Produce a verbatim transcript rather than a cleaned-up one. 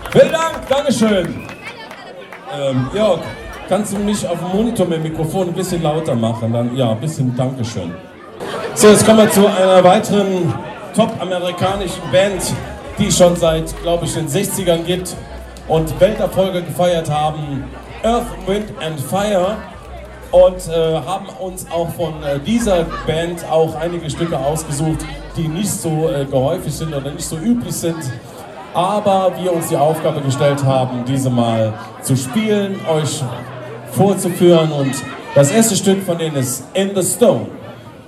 Vielen Dank, Dankeschön. Ähm, Jörg, kannst du mich auf dem Monitor mit dem Mikrofon ein bisschen lauter machen? Dann, ja, ein bisschen Dankeschön. So, jetzt kommen wir zu einer weiteren top-amerikanischen Band, die es schon seit, glaube ich, den sechzigern gibt und Welterfolge gefeiert haben. Earth, Wind and Fire. Und äh, haben uns auch von äh, dieser Band auch einige Stücke ausgesucht, die nicht so äh, gehäufig sind oder nicht so üblich sind. Aber wir uns die Aufgabe gestellt haben, diese mal zu spielen, euch vorzuführen. Und das erste Stück von denen ist In the Stone.